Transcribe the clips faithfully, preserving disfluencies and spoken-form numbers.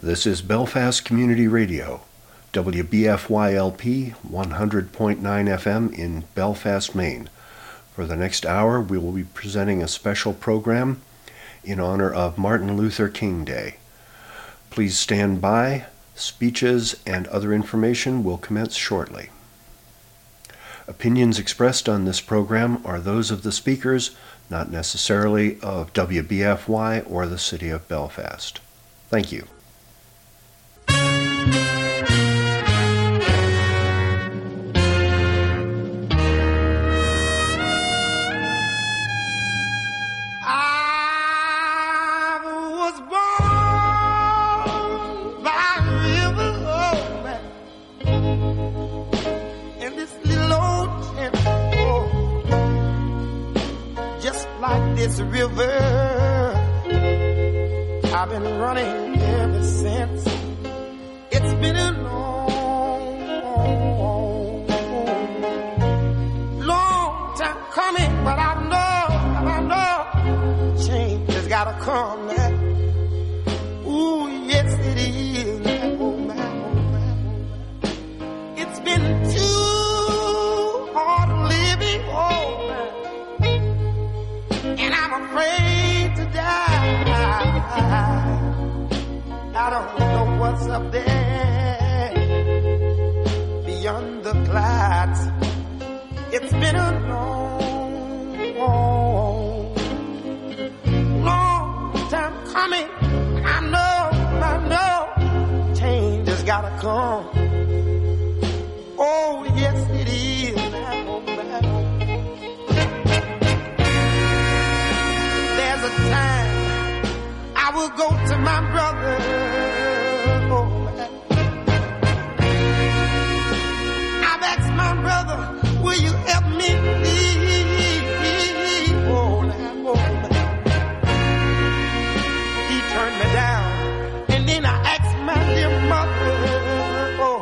This is Belfast Community Radio, W B F Y L P one hundred point nine F M in Belfast, Maine. For the next hour, we will be presenting a special program in honor of Martin Luther King Day. Please stand by. Speeches and other information will commence shortly. Opinions expressed on this program are those of the speakers, not necessarily of W B F Y or the City of Belfast. Thank you. This river, I've been running ever since. It's been a long, long time coming, but I know, I know, change has gotta come now. Ooh, yes it is. Oh, man, oh, man. It's been too hard living, oh, man. And I'm afraid to die. I don't know what's up there beyond the clouds. It's been a long, long, long time coming. I know, I know, change has gotta come. Oh, yes it is. Time I will go to my brother. Oh, I've asked my brother, will you help me please? Oh, now, oh, he turned me down, and then I asked my dear mother. Oh,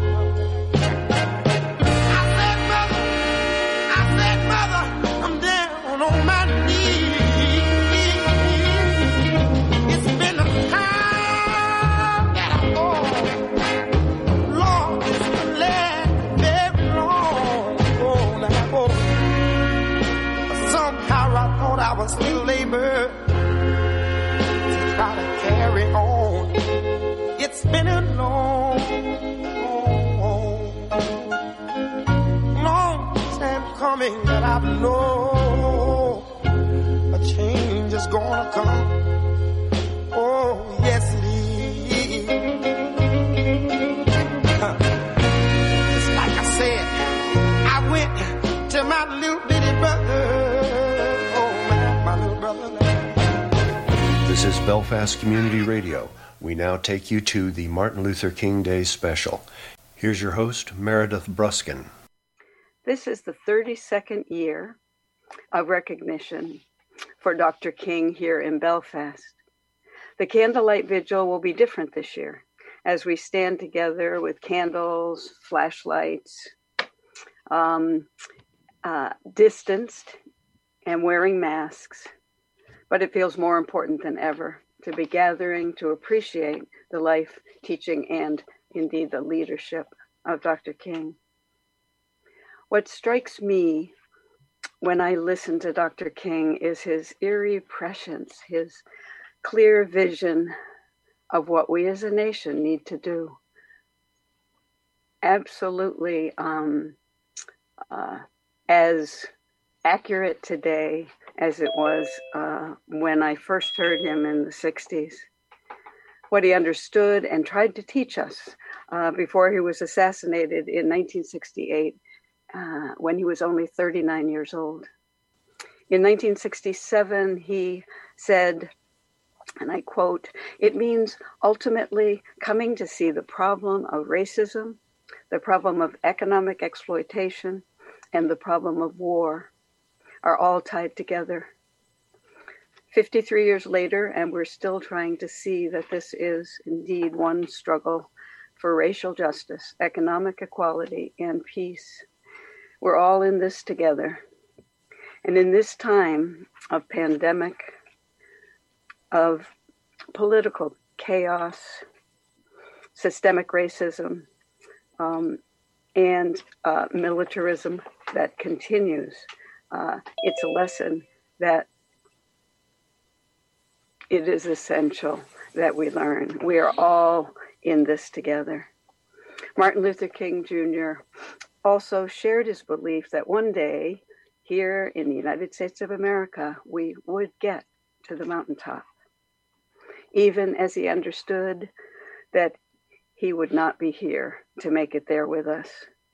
I said, mother, I said, mother, I'm down on my knees. I was still labor to try to carry on. It's been a long, long, long time coming, but I know a change is gonna come. Oh, yes it is. Huh. Just like I said, I went to my little bitty brother. This is Belfast Community Radio. We now take you to the Martin Luther King Day special. Here's your host, Meredith Bruskin. This is the thirty-second year of recognition for Doctor King here in Belfast. The candlelight vigil will be different this year as we stand together with candles, flashlights, um, uh, distanced and wearing masks. But it feels more important than ever to be gathering to appreciate the life, teaching, and indeed the leadership of Doctor King. What strikes me when I listen to Doctor King is his eerie prescience, his clear vision of what we as a nation need to do. Absolutely um, uh, as accurate today as it was uh, when I first heard him in the sixties. What he understood and tried to teach us uh, before he was assassinated in nineteen sixty-eight, uh, when he was only thirty-nine years old. In nineteen sixty-seven, he said, and I quote, "It means ultimately coming to see the problem of racism, the problem of economic exploitation, and the problem of war are all tied together." fifty-three years later, and we're still trying to see that this is indeed one struggle for racial justice, economic equality, and peace. We're all in this together. And in this time of pandemic, of political chaos, systemic racism, um, and uh, militarism that continues. Uh, it's a lesson that it is essential that we learn. We are all in this together. Martin Luther King Junior also shared his belief that one day here in the United States of America, we would get to the mountaintop, even as he understood that he would not be here to make it there with us.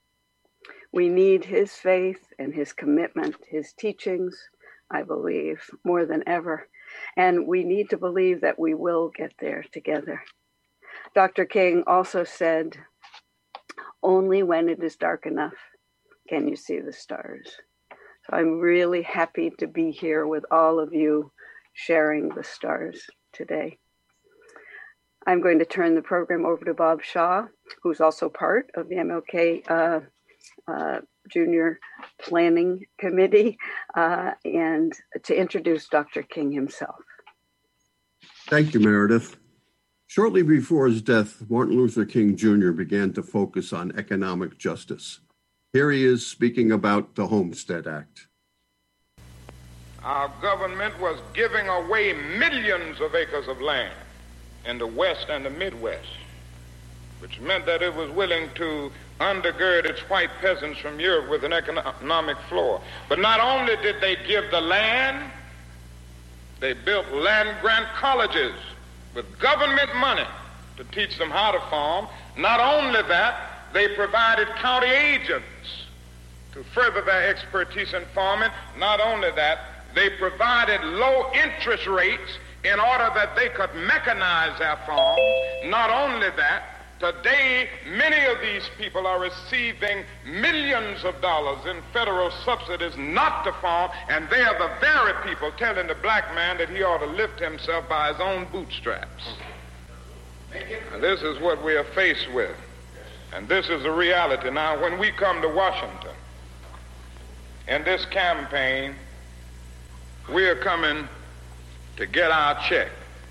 We need his faith and his commitment, his teachings, I believe, more than ever. And we need to believe that we will get there together. Doctor King also said, only when it is dark enough can you see the stars. So I'm really happy to be here with all of you sharing the stars today. I'm going to turn the program over to Bob Shaw, who's also part of the M L K uh, uh, Junior Planning Committee, uh, and to introduce Doctor King himself. Thank you, Meredith. Shortly before his death, Martin Luther King Junior began to focus on economic justice. Here he is speaking about the Homestead Act. Our government was giving away millions of acres of land in the West and the Midwest, which meant that it was willing to undergird its white peasants from Europe with an economic floor. But not only did they give the land, they built land-grant colleges with government money to teach them how to farm. Not only that, they provided county agents to further their expertise in farming. Not only that, they provided low interest rates in order that they could mechanize their farm. Not only that, today many of these people are receiving millions of dollars in federal subsidies not to farm, and they are the very people telling the black man that he ought to lift himself by his own bootstraps. And this is what we are faced with, and this is the reality. Now, when we come to Washington in this campaign, we are coming to get our check.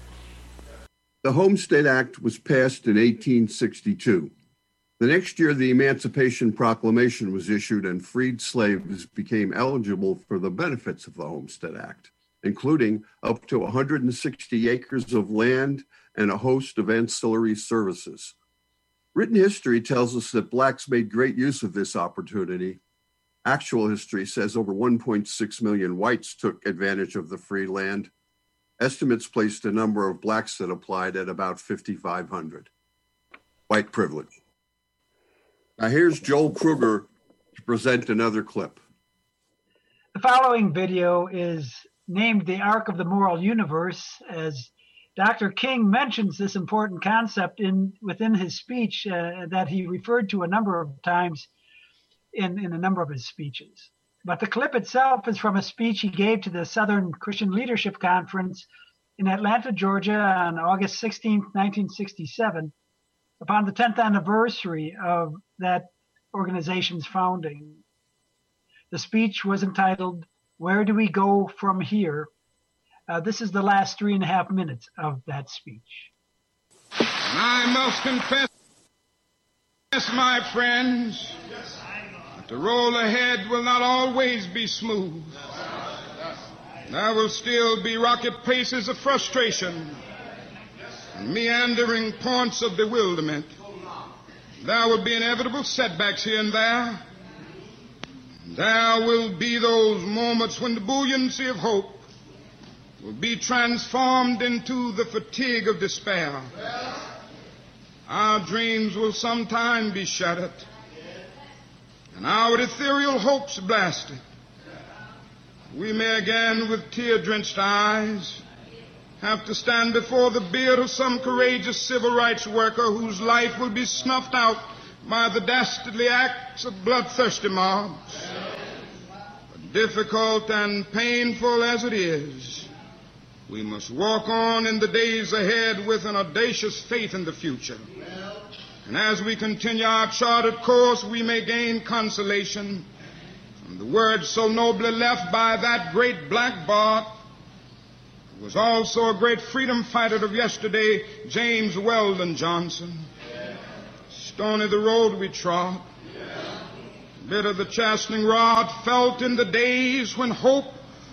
The Homestead Act was passed in eighteen sixty-two. The next year, the Emancipation Proclamation was issued and freed slaves became eligible for the benefits of the Homestead Act, including up to one hundred sixty acres of land and a host of ancillary services. Written history tells us that blacks made great use of this opportunity. Actual history says over one point six million whites took advantage of the free land. Estimates placed the number of blacks that applied at about fifty-five hundred. White privilege. Now here's Joel Kruger to present another clip. The following video is named The Arc of the Moral Universe, as Doctor King mentions this important concept in within his speech uh, that he referred to a number of times in, in a number of his speeches. But the clip itself is from a speech he gave to the Southern Christian Leadership Conference in Atlanta, Georgia on August sixteenth, nineteen sixty-seven, upon the tenth anniversary of that organization's founding. The speech was entitled, "Where Do We Go From Here?" Uh, this is the last three and a half minutes of that speech. And I must confess, my friends, that the road ahead will not always be smooth. There will still be rocky places of frustration and meandering points of bewilderment. There will be inevitable setbacks here and there. There will be those moments when the buoyancy of hope will be transformed into the fatigue of despair. Our dreams will sometime be shattered and our ethereal hopes blasted. We may again, with tear-drenched eyes, have to stand before the bier of some courageous civil rights worker whose life will be snuffed out by the dastardly acts of bloodthirsty mobs. But difficult and painful as it is, we must walk on in the days ahead with an audacious faith in the future. And as we continue our charted course, we may gain consolation from the words so nobly left by that great black Bart, who was also a great freedom fighter of yesterday, James Weldon Johnson. Stony the road we trod, bitter the chastening rod, felt in the days when hope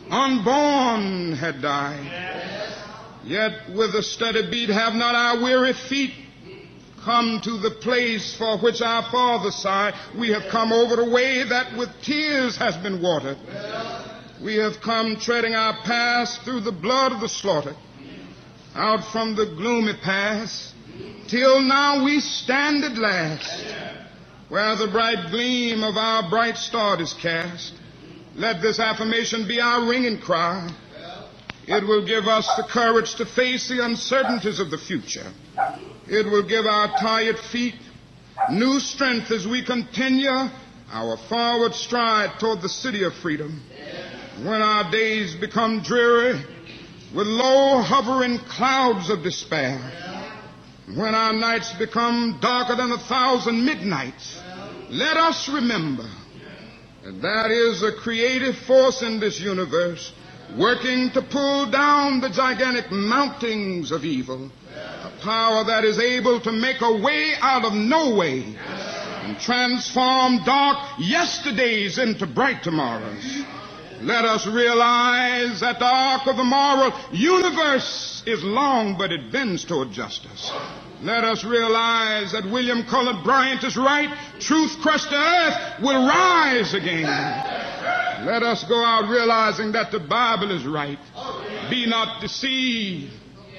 unborn had died. Yet with a steady beat have not our weary feet come to the place for which our fathers sighed. We have come over the way that with tears has been watered. We have come treading our path through the blood of the slaughtered, out from the gloomy past, till now we stand at last, where the bright gleam of our bright star is cast. Let this affirmation be our ringing cry. It will give us the courage to face the uncertainties of the future. It will give our tired feet new strength as we continue our forward stride toward the city of freedom. When our days become dreary with low hovering clouds of despair, when our nights become darker than a thousand midnights, let us remember that there is a creative force in this universe working to pull down the gigantic mountains of evil, a power that is able to make a way out of no way and transform dark yesterdays into bright tomorrows. Let us realize that the arc of the moral universe is long, but it bends toward justice. Let us realize that William Cullen Bryant is right. Truth crushed to earth will rise again. Let us go out realizing that the Bible is right. Be not deceived.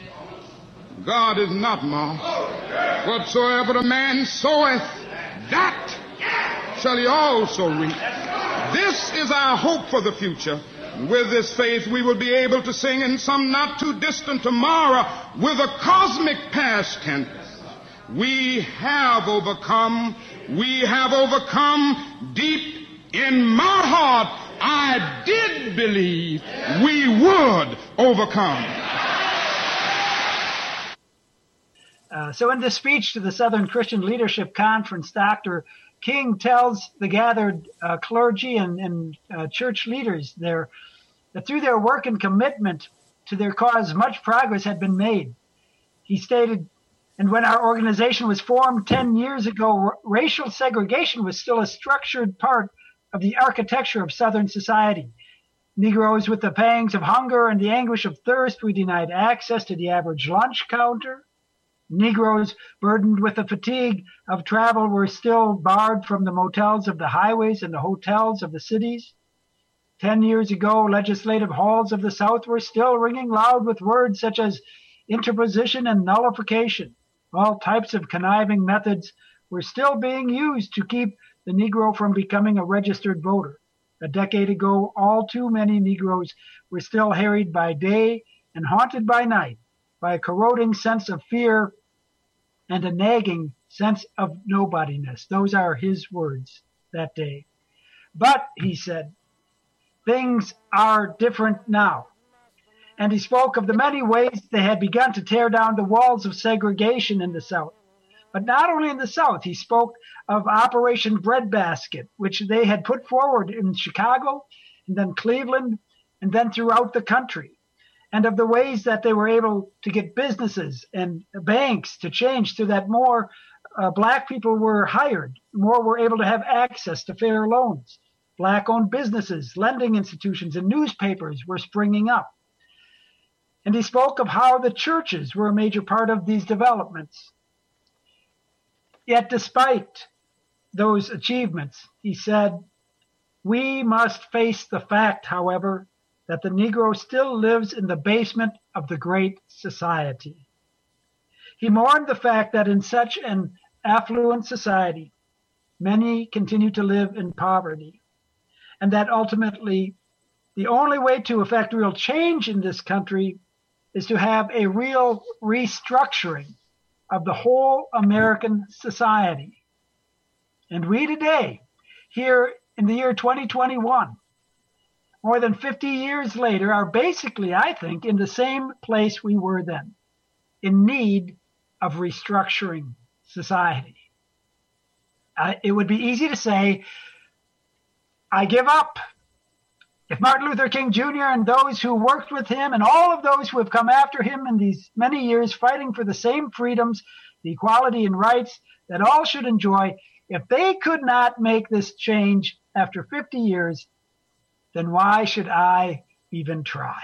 God is not mocked. Whatsoever a man soweth, that shall he also reap. This is our hope for the future. With this faith, we will be able to sing in some not too distant tomorrow with a cosmic past tense. We have overcome. We have overcome. Deep in my heart, I did believe we would overcome. Uh, so in this speech to the Southern Christian Leadership Conference, Doctor King tells the gathered uh, clergy and, and uh, church leaders there that through their work and commitment to their cause, much progress had been made. He stated, and when our organization was formed ten years ago, r- racial segregation was still a structured part of the architecture of Southern society. Negroes with the pangs of hunger and the anguish of thirst were denied access to the average lunch counter. Negroes burdened with the fatigue of travel were still barred from the motels of the highways and the hotels of the cities. Ten years ago, legislative halls of the South were still ringing loud with words such as interposition and nullification. All types of conniving methods were still being used to keep the Negro from becoming a registered voter. A decade ago, all too many Negroes were still harried by day and haunted by night by a corroding sense of fear and a nagging sense of nobodiness. Those are his words that day. But, he said, things are different now. And he spoke of the many ways they had begun to tear down the walls of segregation in the South. But not only in the South, he spoke of Operation Breadbasket, which they had put forward in Chicago, and then Cleveland, and then throughout the country, and of the ways that they were able to get businesses and banks to change so that more uh, black people were hired, more were able to have access to fair loans. Black-owned businesses, lending institutions, and newspapers were springing up. And he spoke of how the churches were a major part of these developments. Yet despite those achievements, he said, we must face the fact, however, that the Negro still lives in the basement of the great society. He mourned the fact that in such an affluent society, many continue to live in poverty, and that ultimately the only way to effect real change in this country is to have a real restructuring of the whole American society. And we today, here in the year twenty twenty-one, more than fifty years later, are basically, I think, in the same place we were then, in need of restructuring society. Uh, it would be easy to say, I give up. If Martin Luther King Junior and those who worked with him and all of those who have come after him in these many years fighting for the same freedoms the equality and rights that all should enjoy. If they could not make this change after fifty years, then why should I even try?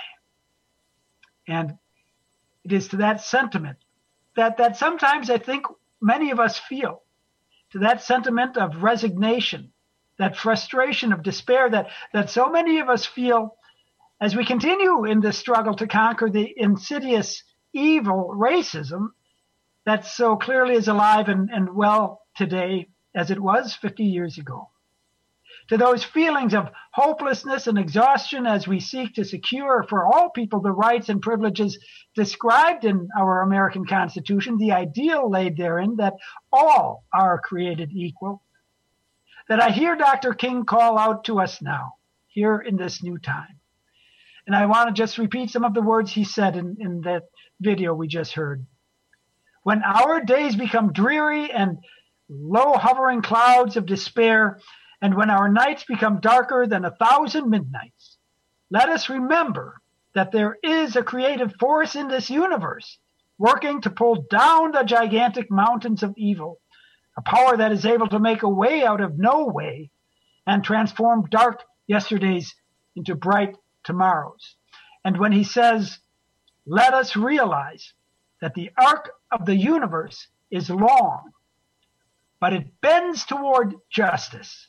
And it is to that sentiment that, that sometimes I think many of us feel, to that sentiment of resignation, that frustration of despair that, that so many of us feel as we continue in this struggle to conquer the insidious evil racism that so clearly is alive and, and well today as it was fifty years ago. To those feelings of hopelessness and exhaustion as we seek to secure for all people the rights and privileges described in our American Constitution, the ideal laid therein that all are created equal, that I hear Doctor King call out to us now, here in this new time. And I want to just repeat some of the words he said in, in that video we just heard. When our days become dreary and low hovering clouds of despair, and when our nights become darker than a thousand midnights, let us remember that there is a creative force in this universe working to pull down the gigantic mountains of evil, a power that is able to make a way out of no way and transform dark yesterdays into bright tomorrows. And when he says, let us realize that the arc of the universe is long, but it bends toward justice.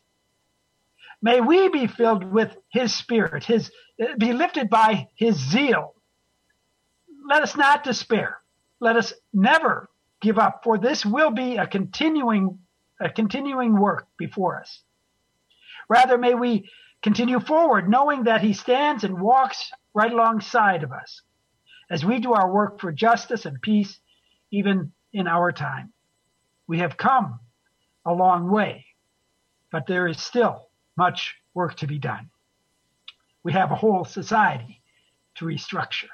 May we be filled with his spirit, his, be lifted by his zeal. Let us not despair. Let us never give up, for this will be a continuing, a continuing work before us. Rather, may we continue forward, knowing that he stands and walks right alongside of us as we do our work for justice and peace, even in our time. We have come a long way, but there is still much work to be done. We have a whole society to restructure.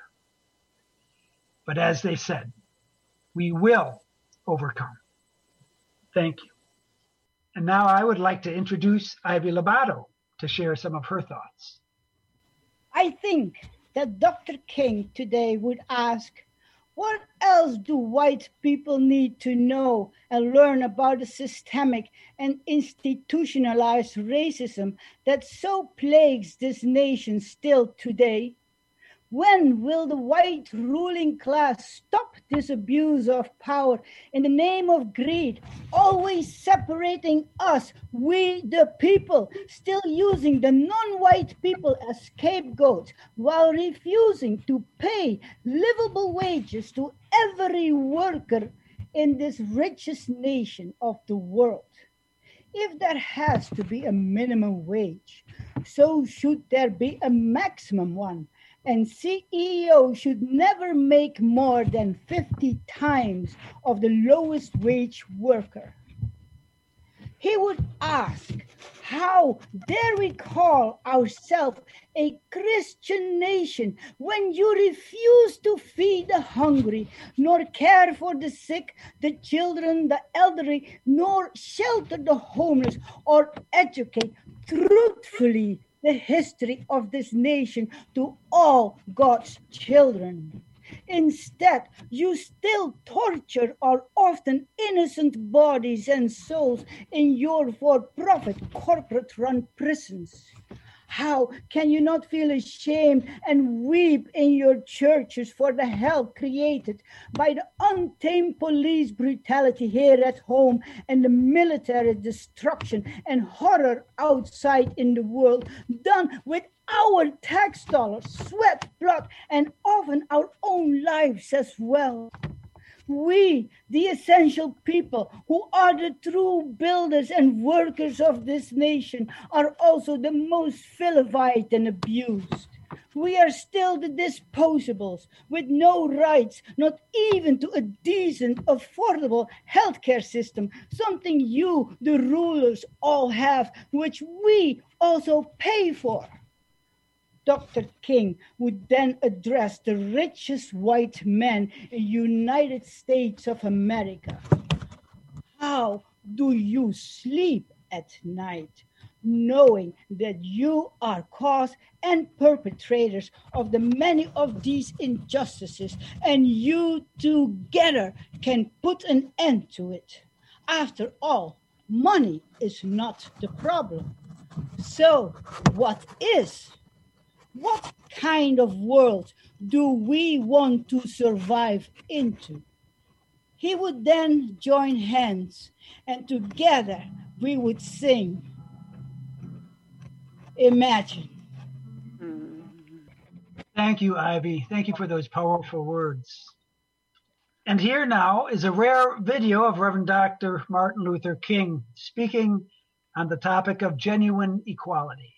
But as they said, we will overcome. Thank you. And now I would like to introduce Ivy Lobato to share some of her thoughts. I think that Doctor King today would ask, what else do white people need to know and learn about the systemic and institutionalized racism that so plagues this nation still today? When will the white ruling class stop this abuse of power in the name of greed, always separating us, we the people, still using the non-white people as scapegoats while refusing to pay livable wages to every worker in this richest nation of the world? If there has to be a minimum wage, so should there be a maximum one. And C E O should never make more than fifty times of the lowest wage worker. He would ask, how dare we call ourselves a Christian nation when you refuse to feed the hungry, nor care for the sick, the children, the elderly, nor shelter the homeless, or educate truthfully the history of this nation to all God's children. Instead, you still torture our often innocent bodies and souls in your for-profit corporate-run prisons. How can you not feel ashamed and weep in your churches for the hell created by the untamed police brutality here at home and the military destruction and horror outside in the world done with our tax dollars, sweat, blood, and often our own lives as well? We, the essential people who are the true builders and workers of this nation, are also the most vilified and abused. We are still the disposables with no rights, not even to a decent, affordable healthcare system, something you, the rulers, all have, which we also pay for. Doctor King would then address the richest white men in the United States of America. How do you sleep at night? knowing that you are cause and perpetrators of the many of these injustices, and you together can put an end to it. After all, money is not the problem. So what is? What kind of world do we want to survive into? He would then join hands, and together we would sing, Imagine. Thank you, Ivy. Thank you for those powerful words. And here now is a rare video of Reverend Doctor Martin Luther King speaking on the topic of genuine equality.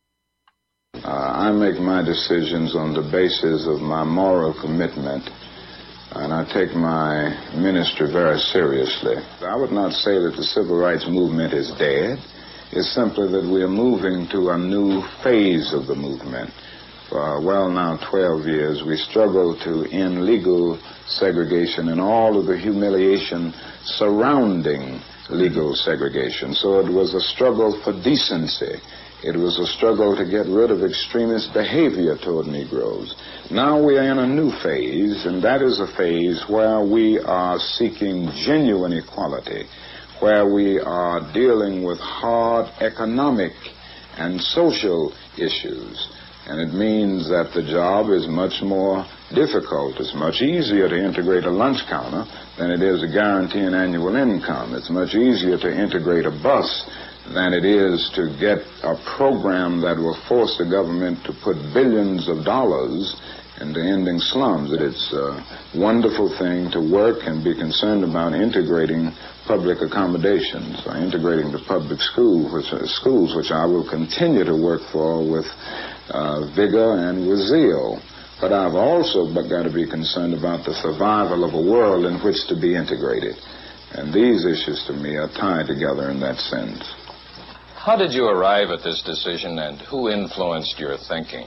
Uh, I make my decisions on the basis of my moral commitment, and I take my ministry very seriously. I would not say that the civil rights movement is dead. It's simply that we are moving to a new phase of the movement. For well now twelve years, we struggled to end legal segregation and all of the humiliation surrounding legal segregation. So it was a struggle for decency. It was a struggle to get rid of extremist behavior toward Negroes. Now we are in a new phase, and that is a phase where we are seeking genuine equality, where we are dealing with hard economic and social issues. And it means that the job is much more difficult. It's much easier to integrate a lunch counter than it is to guarantee an annual income. It's much easier to integrate a bus than it is to get a program that will force the government to put billions of dollars into ending slums. It's a wonderful thing to work and be concerned about integrating public accommodations, or integrating the public school, which are schools, which I will continue to work for with uh, vigor and with zeal. But I've also got to be concerned about the survival of a world in which to be integrated. And these issues to me are tied together in that sense. How did you arrive at this decision, and who influenced your thinking?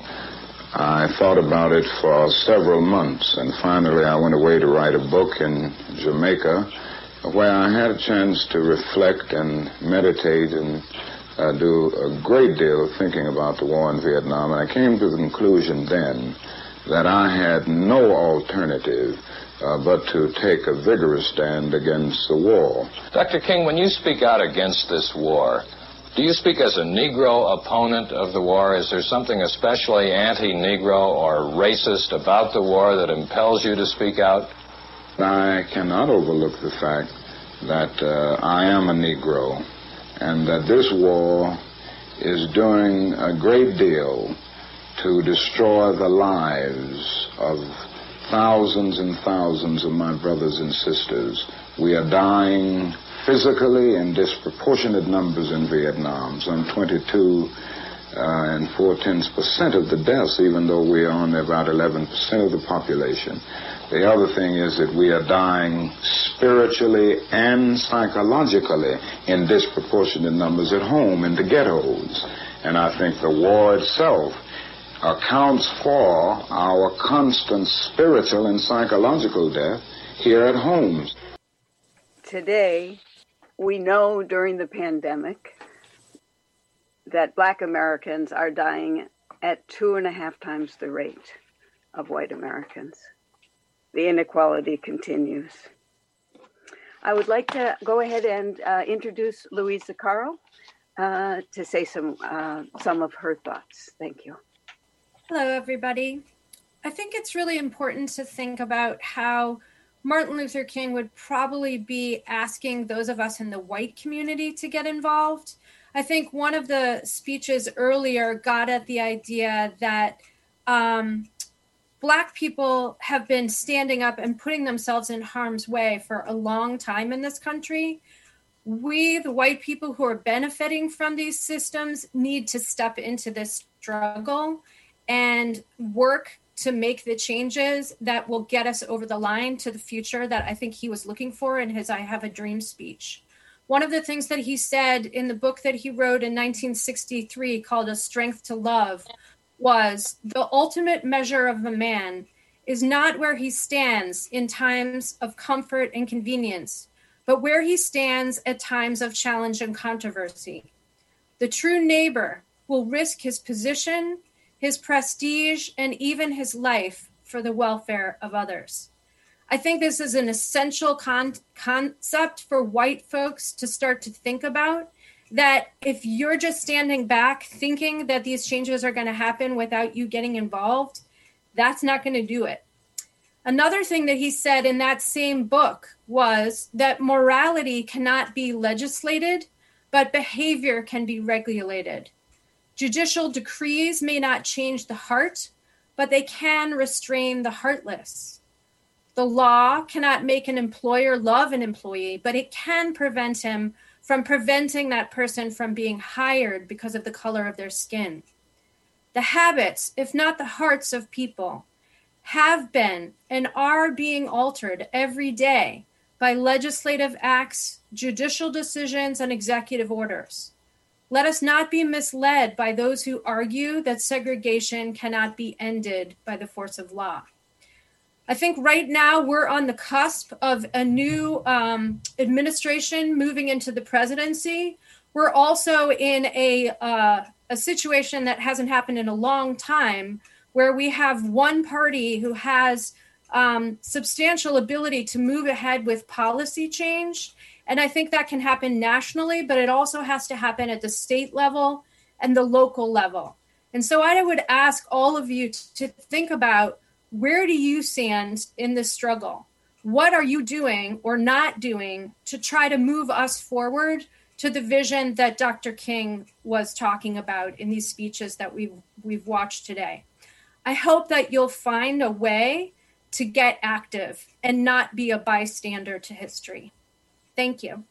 I thought about it for several months, and finally I went away to write a book in Jamaica where I had a chance to reflect and meditate and uh, do a great deal of thinking about the war in Vietnam. And I came to the conclusion then that I had no alternative uh, but to take a vigorous stand against the war. Doctor King, when you speak out against this war, do you speak as a Negro opponent of the war? Is there something especially anti-Negro or racist about the war that impels you to speak out? I cannot overlook the fact that uh, I am a Negro, and that this war is doing a great deal to destroy the lives of thousands and thousands of my brothers and sisters. We are dying physically in disproportionate numbers in Vietnam, some twenty-two uh, and four-tenths percent of the deaths, even though we are only about eleven percent of the population. The other thing is that we are dying spiritually and psychologically in disproportionate numbers at home, in the ghettos. And I think the war itself accounts for our constant spiritual and psychological death here at home. Today, we know during the pandemic that Black Americans are dying at two and a half times the rate of white Americans. The inequality continues. I would like to go ahead and uh, introduce Louise Zaccaro uh, to say some uh, some of her thoughts. Thank you. Hello, everybody. I think it's really important to think about how Martin Luther King would probably be asking those of us in the white community to get involved. I think one of the speeches earlier got at the idea that um, Black people have been standing up and putting themselves in harm's way for a long time in this country. We, the white people who are benefiting from these systems, need to step into this struggle and work to make the changes that will get us over the line to the future that I think he was looking for in his I Have a Dream speech. One of the things that he said in the book that he wrote in nineteen sixty-three called A Strength to Love was, the ultimate measure of a man is not where he stands in times of comfort and convenience, but where he stands at times of challenge and controversy. The true neighbor will risk his position, his prestige, and even his life for the welfare of others. I think this is an essential con- concept for white folks to start to think about, that if you're just standing back thinking that these changes are going to happen without you getting involved, that's not going to do it. Another thing that he said in that same book was that morality cannot be legislated, but behavior can be regulated. Judicial decrees may not change the heart, but they can restrain the heartless. The law cannot make an employer love an employee, but it can prevent him from preventing that person from being hired because of the color of their skin. The habits, if not the hearts of people, have been and are being altered every day by legislative acts, judicial decisions, and executive orders. Let us not be misled by those who argue that segregation cannot be ended by the force of law. I think right now we're on the cusp of a new um, administration moving into the presidency. We're also in a, uh, a situation that hasn't happened in a long time, where we have one party who has um, substantial ability to move ahead with policy change. And I think that can happen nationally, but it also has to happen at the state level and the local level. And so I would ask all of you to, to think about, where do you stand in this struggle? What are you doing or not doing to try to move us forward to the vision that Doctor King was talking about in these speeches that we've, we've watched today? I hope that you'll find a way to get active and not be a bystander to history. Thank you.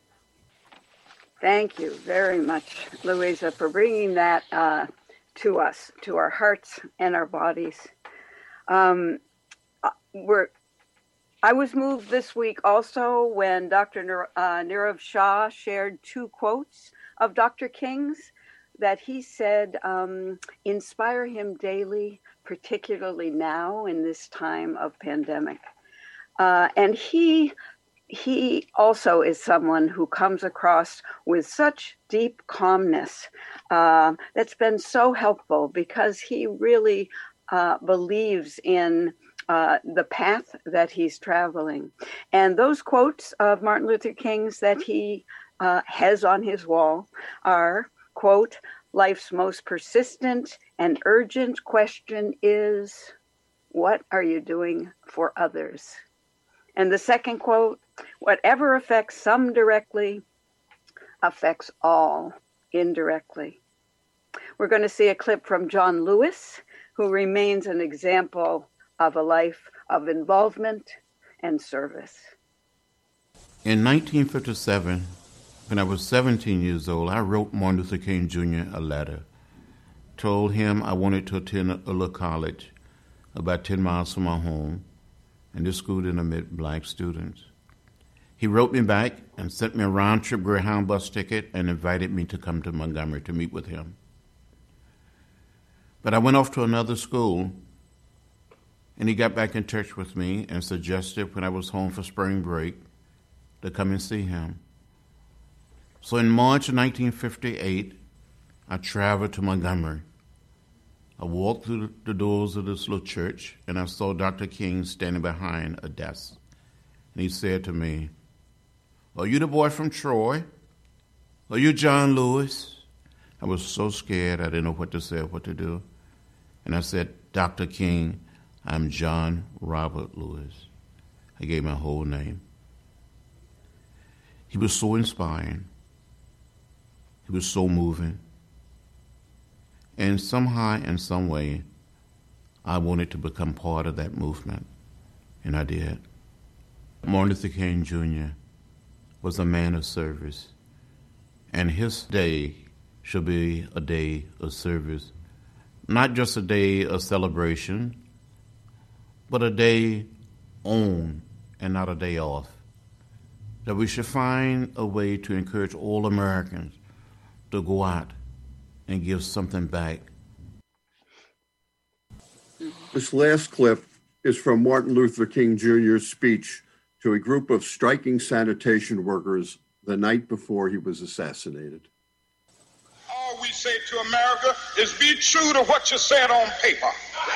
Thank you very much, Louisa, for bringing that uh, to us, to our hearts and our bodies. Um, we're, I was moved this week also when Doctor Nir, uh, Nirav Shah shared two quotes of Doctor King's that he said um, inspire him daily, particularly now in this time of pandemic. Uh, and he he also is someone who comes across with such deep calmness uh, that's been so helpful, because he really uh, believes in uh, the path that he's traveling. And those quotes of Martin Luther King's that he uh, has on his wall are, quote, "Life's most persistent and urgent question is, what are you doing for others?" And the second quote, "Whatever affects some directly affects all indirectly." We're going to see a clip from John Lewis, who remains an example of a life of involvement and service. In nineteen fifty-seven, when I was seventeen years old, I wrote Martin Luther King Junior a letter, told him I wanted to attend a little college about ten miles from my home, and this school didn't admit black students. He wrote me back and sent me a round-trip Greyhound bus ticket and invited me to come to Montgomery to meet with him. But I went off to another school, and he got back in touch with me and suggested when I was home for spring break to come and see him. So in March of nineteen fifty-eight, I traveled to Montgomery. I walked through the doors of this little church, and I saw Doctor King standing behind a desk. And he said to me, "Are you the boy from Troy? Are you John Lewis?" I was so scared I didn't know what to say or what to do. And I said, "Doctor King, I'm John Robert Lewis." I gave my whole name. He was so inspiring. He was so moving. And somehow, in some way, I wanted to become part of that movement, and I did. Martin Luther King Junior was a man of service, and his day should be a day of service, not just a day of celebration, but a day on and not a day off. That we should find a way to encourage all Americans to go out and give something back. This last clip is from Martin Luther King Junior's speech to a group of striking sanitation workers the night before he was assassinated. As we say to America is be true to what you said on paper.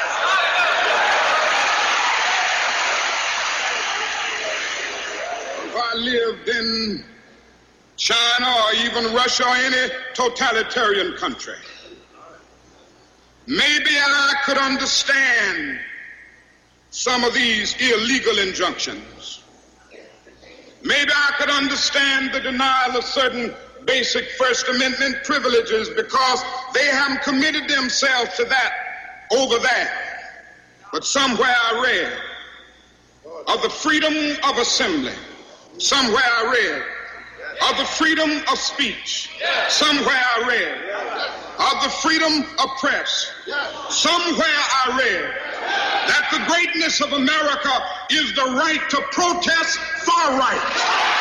If I lived in China or even Russia or any totalitarian country, maybe I could understand some of these illegal injunctions. Maybe I could understand the denial of certain basic First Amendment privileges because they haven't committed themselves to that over there. But somewhere I read of the freedom of assembly. Somewhere I read of the freedom of speech. Somewhere I read of the freedom of press. Somewhere I read that the greatness of America is the right to protest far right.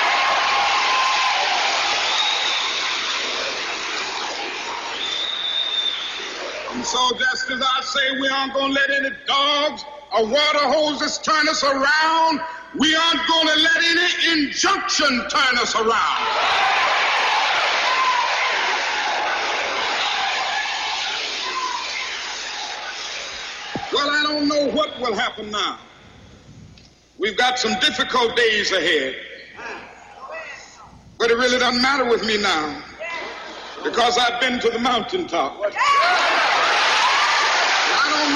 And so just as I say we aren't going to let any dogs or water hoses turn us around, we aren't going to let any injunction turn us around. Well, I don't know what will happen now. We've got some difficult days ahead. But it really doesn't matter with me now because I've been to the mountaintop. I don't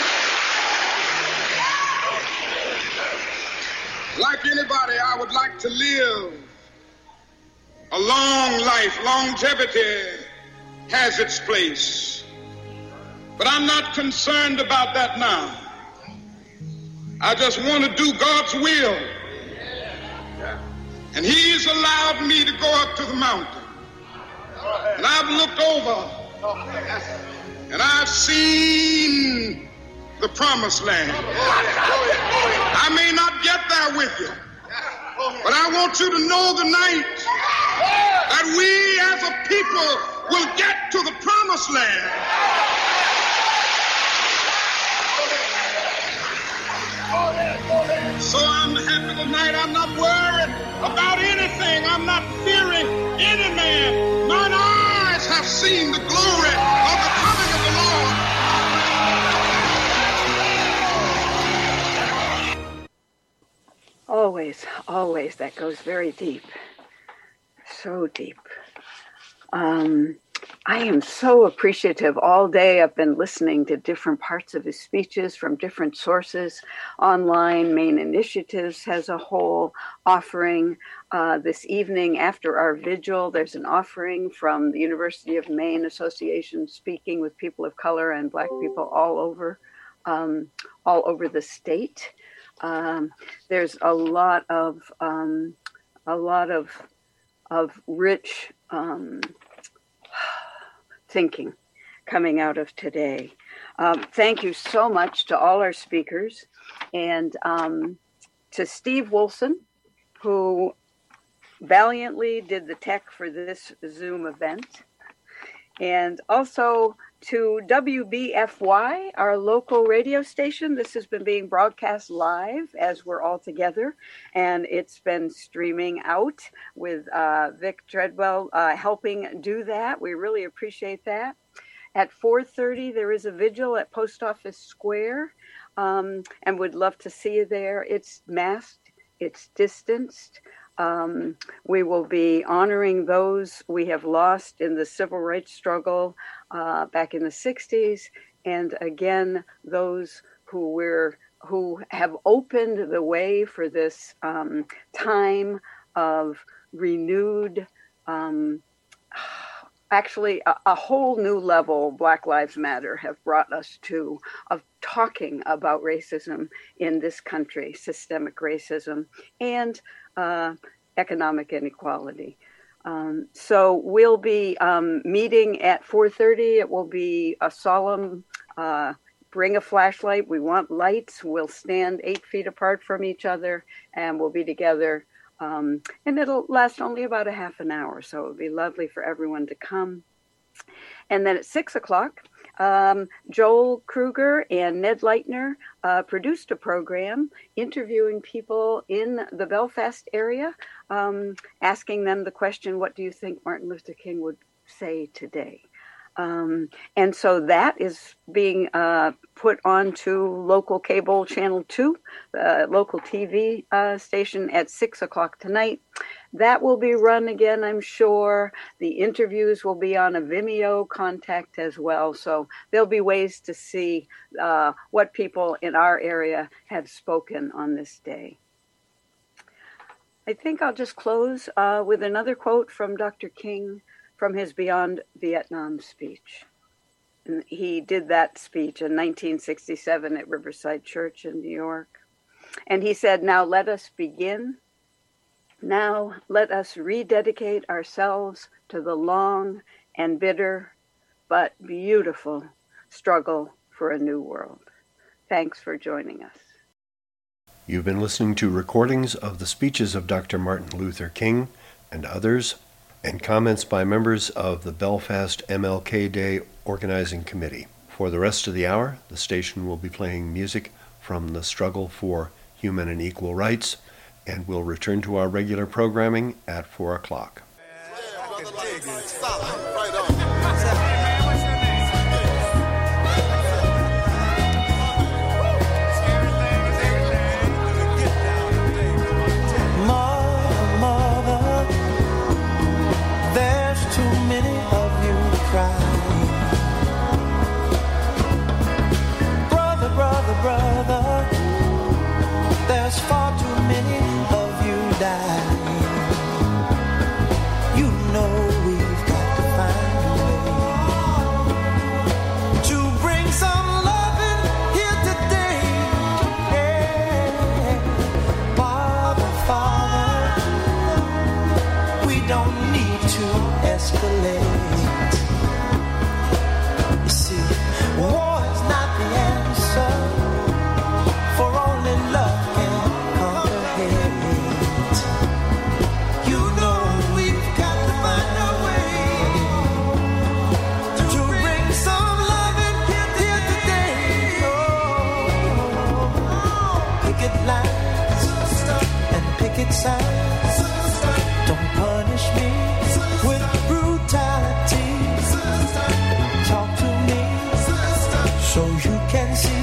mind. Like anybody, I would like to live a long life. Longevity has its place. But I'm not concerned about that now. I just want to do God's will. And He's allowed me to go up to the mountain. And I've looked over and I've seen the promised land. I may not get there with you, but I want you to know tonight that we as a people will get to the promised land. So I'm happy tonight. I'm not worried about anything. I'm not fearing any man. Mine eyes have seen the glory of the coming of the Lord. Always, always. That goes very deep. So deep. Um, I am so appreciative. All day I've been listening to different parts of his speeches from different sources, online. Maine Initiatives has a whole offering. Uh, this evening after our vigil, there's an offering from the University of Maine Association speaking with people of color and Black people all over, um, all over the state. Um, there's a lot of, um, a lot of, of rich, um, thinking coming out of today. Um, thank you so much to all our speakers and um, to Steve Wilson, who valiantly did the tech for this Zoom event, and also to W B F Y, our local radio station. This has been being broadcast live as we're all together, and it's been streaming out with uh, Vic Treadwell uh, helping do that. We really appreciate that. At four thirty, there is a vigil at Post Office Square, um, and would love to see you there. It's masked, it's distanced. Um, we will be honoring those we have lost in the civil rights struggle uh, back in the sixties, and again, those who we're who have opened the way for this um, time of renewed, um, actually a, a whole new level Black Lives Matter have brought us to, of talking about racism in this country, systemic racism, and uh, economic inequality. Um, so we'll be um, meeting at four thirty. It will be a solemn, uh, bring a flashlight. We want lights. We'll stand eight feet apart from each other, and we'll be together. Um, and it'll last only about a half an hour. So it'll be lovely for everyone to come. And then at six o'clock, Um, Joel Kruger and Ned Leitner uh, produced a program interviewing people in the Belfast area, um, asking them the question, what do you think Martin Luther King would say today? Um, and so that is being uh, put onto local cable channel two, uh, local T V uh, station at six o'clock tonight. That will be run again, I'm sure. The interviews will be on a Vimeo contact as well. So there'll be ways to see uh, what people in our area have spoken on this day. I think I'll just close uh, with another quote from Doctor King from his Beyond Vietnam speech. And he did that speech in nineteen sixty-seven at Riverside Church in New York. And he said, "Now let us begin. Now let us rededicate ourselves to the long and bitter but beautiful struggle for a new world." Thanks for joining us. You've been listening to recordings of the speeches of Doctor Martin Luther King and others, and comments by members of the Belfast M L K Day Organizing Committee. For the rest of the hour, the station will be playing music from the struggle for human and equal rights, and we'll return to our regular programming at four o'clock. Brother, there's far too many of you dying. You know we've got to find a way to bring some loving here today. Yeah. Father, Father, we don't need to escalate. You see, war is not the answer. For only love can conquer hate. You know we've got to find a way to bring some love in here, here today. Oh, picket lines and picket signs. Don't punish me with brutality. Talk to me so you can see.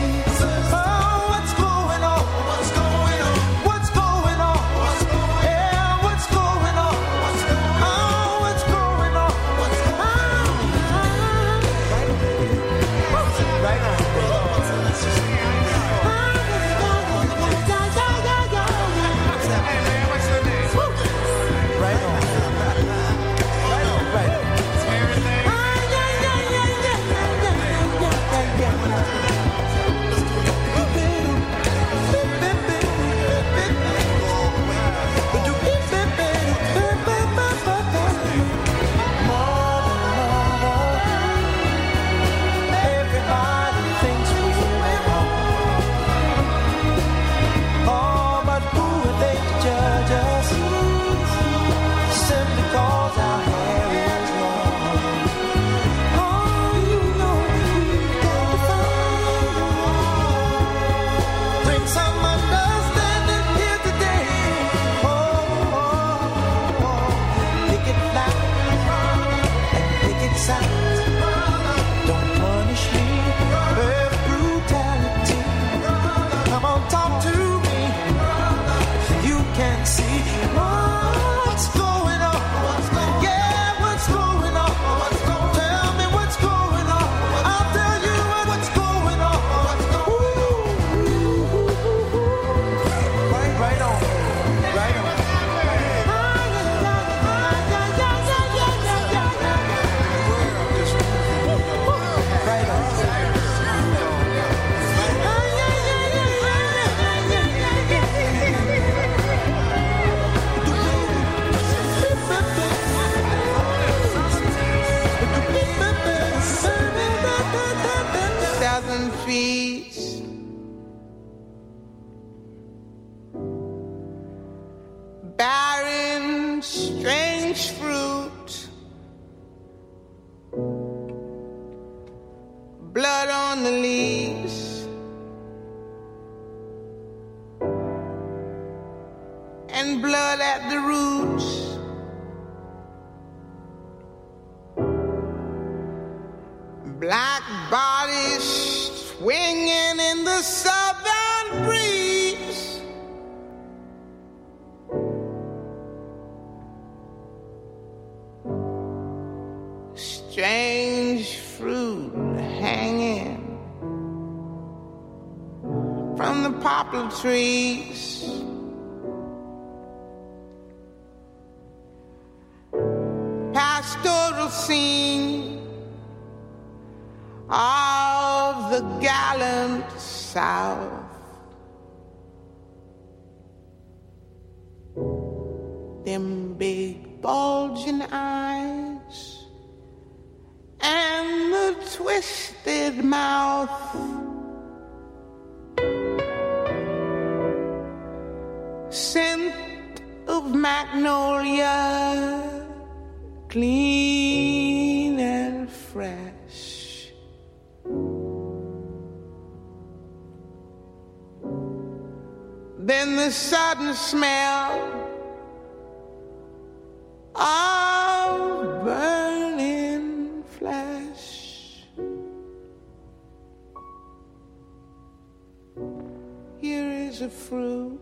Barren, strange fruit, blood on the leaves, and blood at the roots. black bodies swinging in the southern breeze. Strange fruit hanging from the poplar trees. Pastoral scene of the gallant South. Them big bulging eyes and the twisted mouth. Scent of magnolia, clean and fresh. Then the sudden smell of burning flesh. Here is a fruit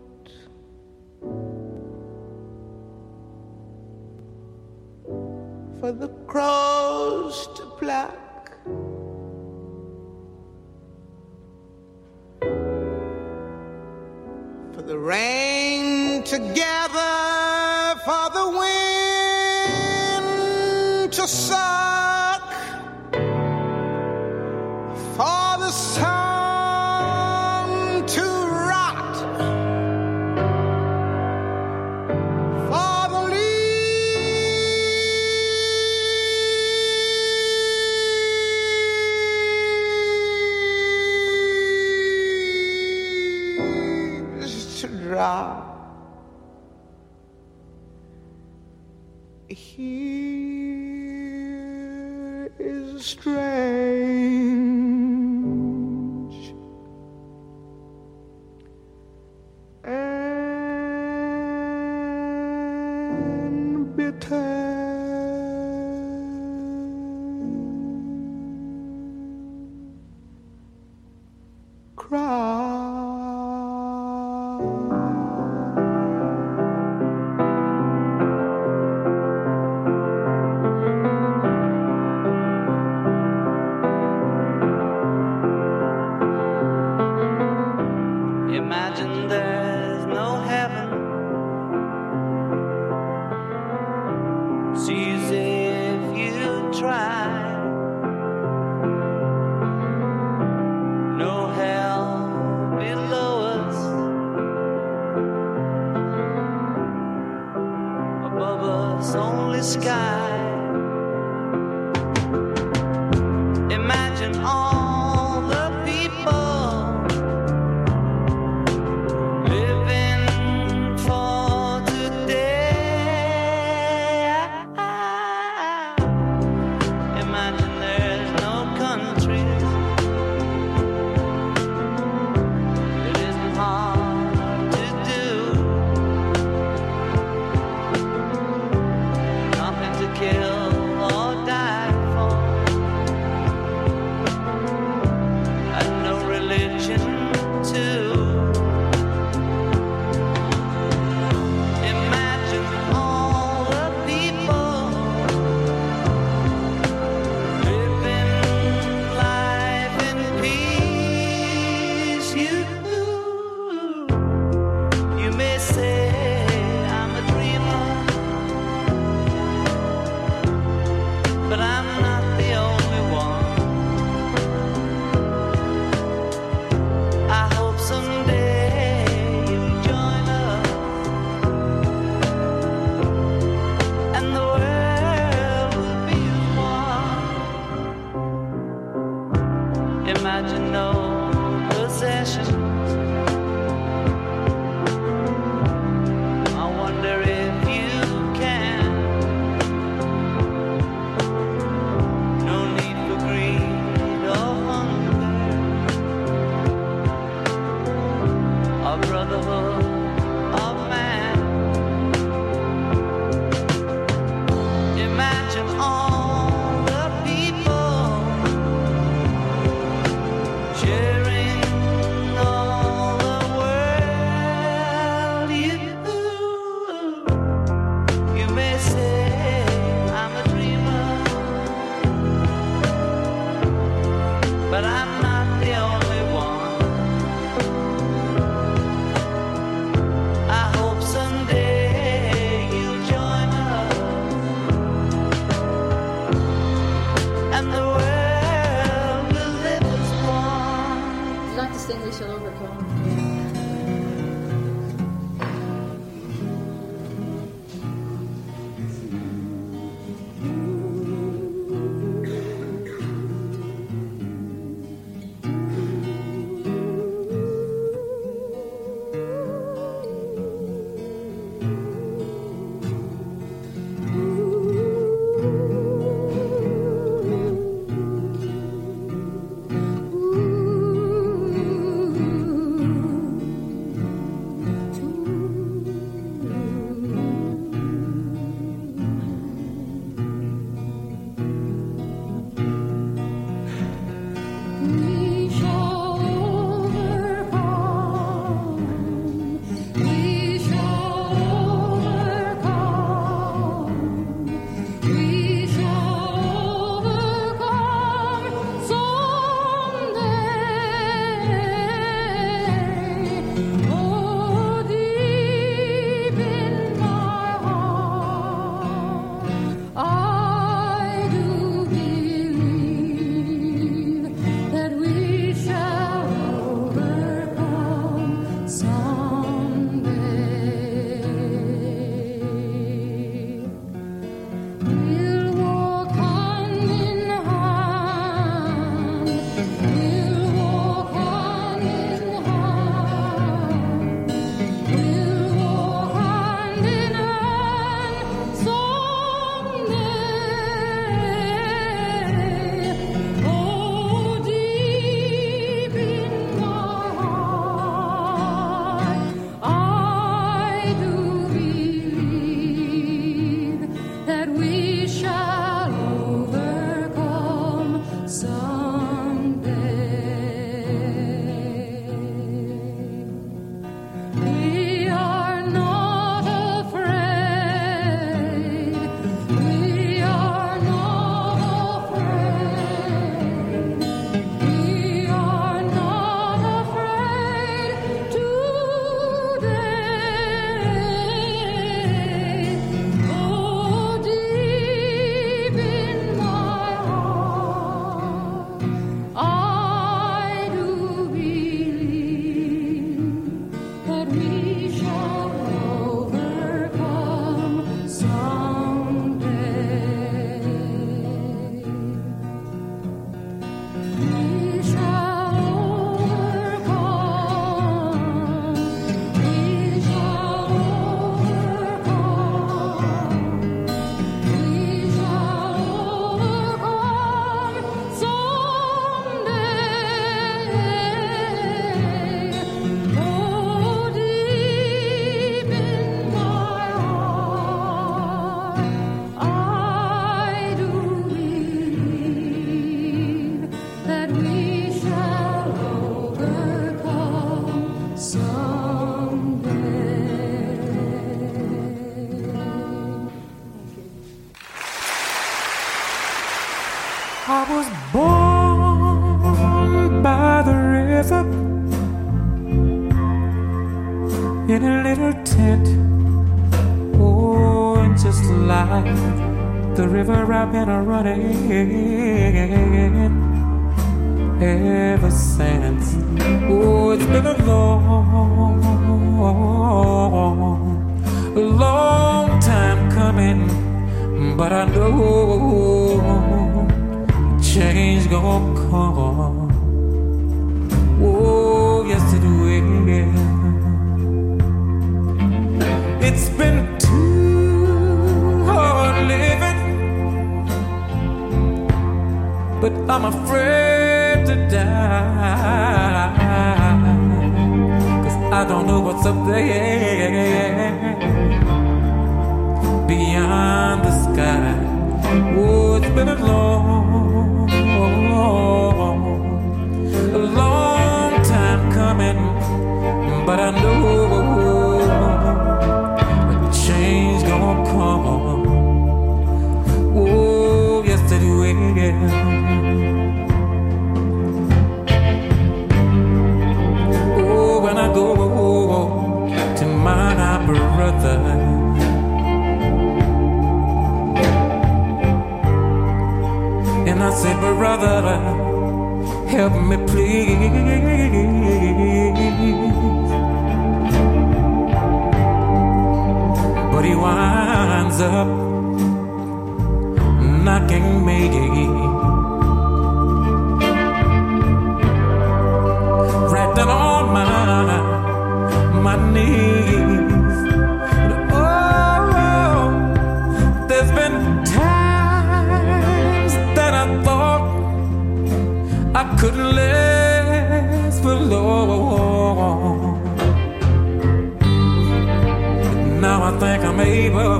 for the crows to pluck. For the rain to gather, for the wind to suck, for the sun to rot, for the leaves to drop. Here is strange and bitter. Cry. Imagine there's no heaven. See as if you try. No hell below us. Above us only sky. Imagine all the people living for today. Imagine there's no countries. It isn't hard to do. Nothing to kill. I was born by the river in a little tent. Oh, and just like the river I've been a running ever since. Oh, it's been a long, a long time coming, but I know change gon' come. Oh, yes it will. It's been too hard living, but I'm afraid to die, 'cause I don't know what's up there beyond the sky. Oh, it's been a long, a long time coming, but I know a change gonna come. Oh, yes it will. Oh, when I go to my brother, and I say, brother, help me please. But he winds up knocking me right down on my, my knees. And oh, there's been times that I thought I couldn't last for long. But now I think I'm able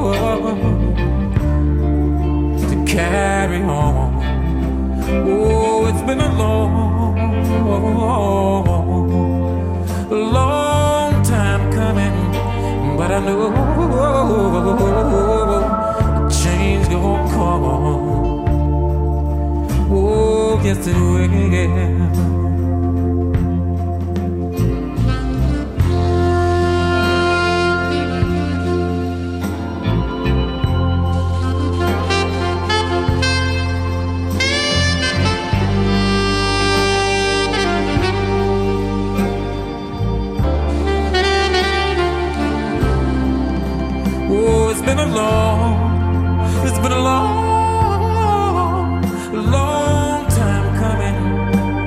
to carry on. Oh, it's been a long, long time coming, but I know a change gonna come. Oh, yes it will. Oh, it's been a long, it's been a long, long time coming,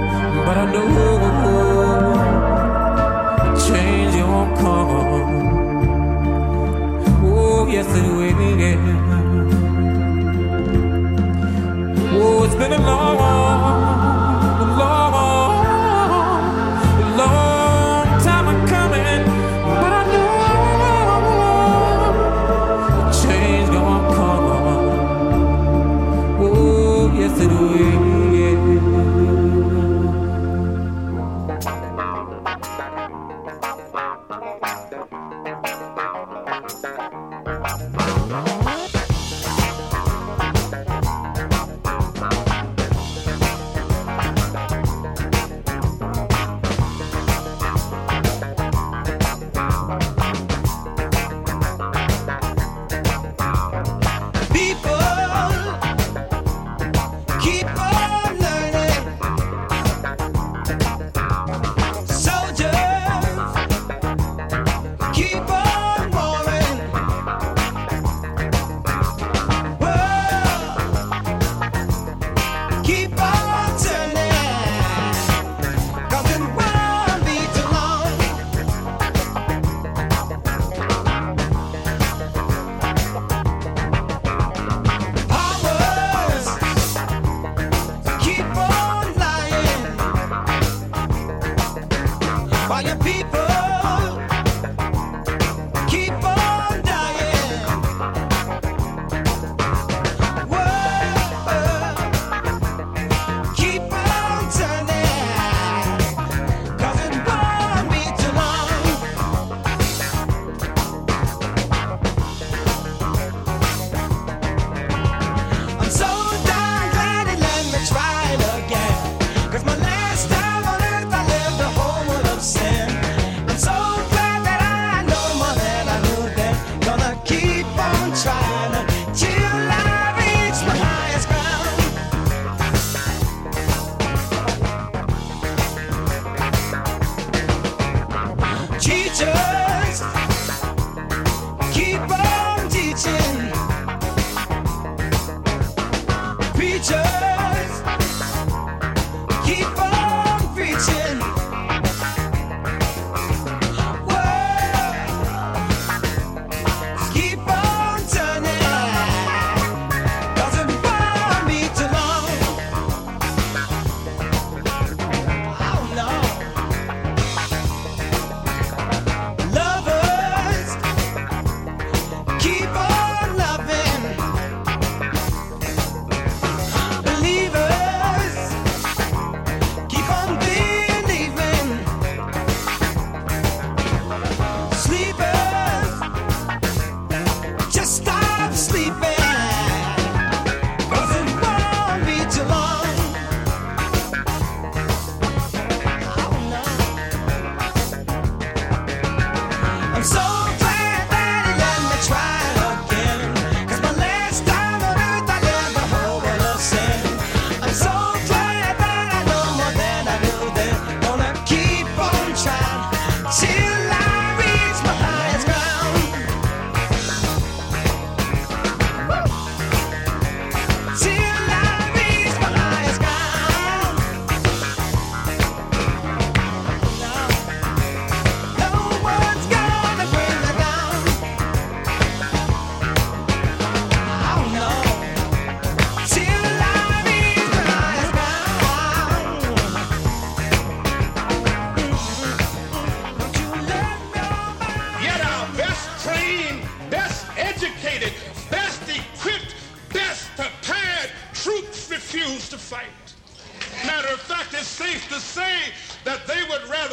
safe to say that they would rather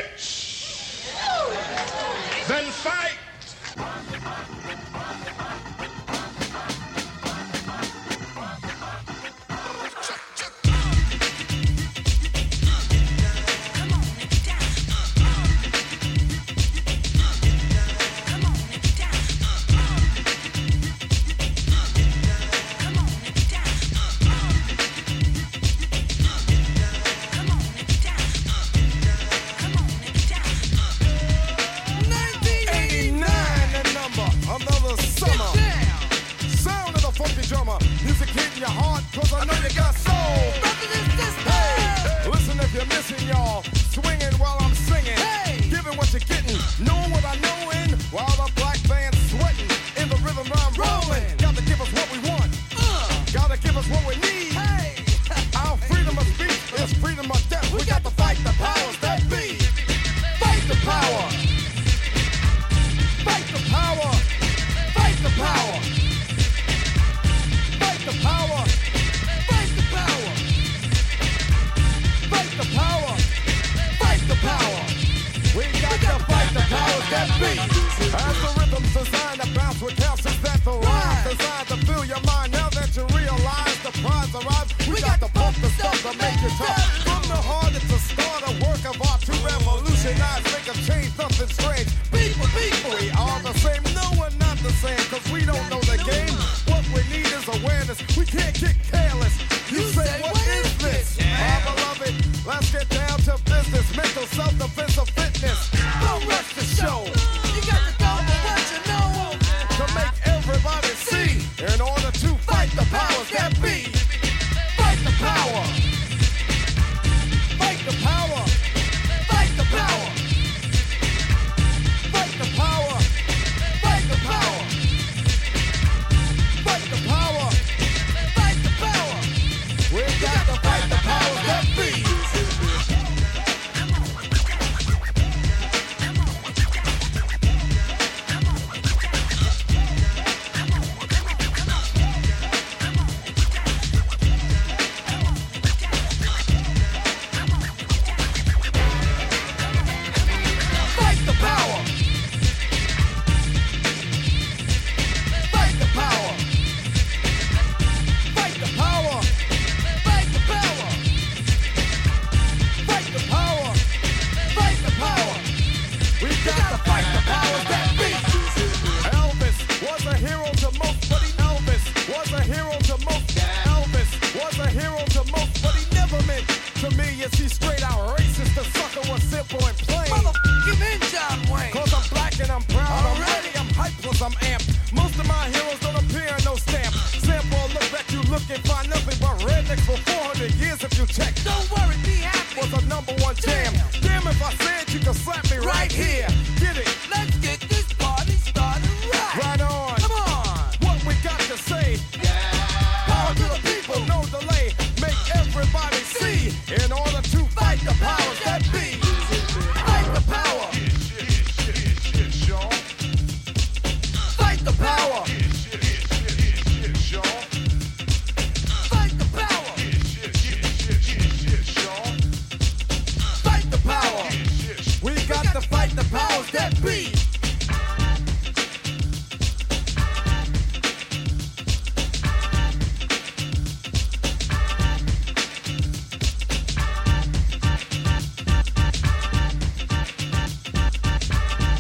switch than fight.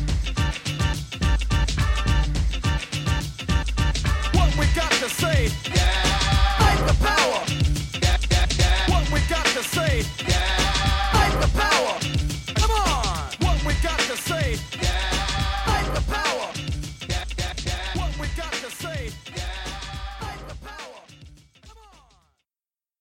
Say